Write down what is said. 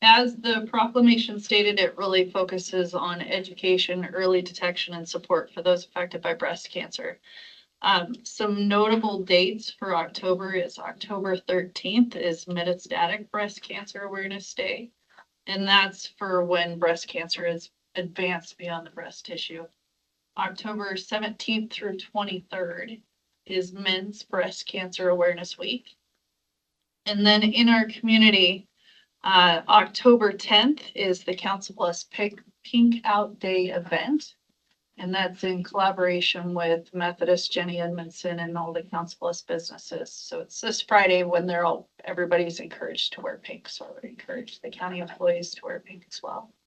as the proclamation stated, it really focuses on education, early detection, and support for those affected by breast cancer. Some notable dates for October is October 13th is Metastatic Breast Cancer Awareness Day. And that's for when breast cancer is advanced beyond the breast tissue. October 17th through 23rd is Men's Breast Cancer Awareness Week. And then in our community, October 10th is the Council Bluffs Pink Out Day event. And that's in collaboration with Methodist Jenny Edmondson and all the Council Bluffs businesses. So it's this Friday when everybody's encouraged to wear pink. So I would encourage the county employees to wear pink as well.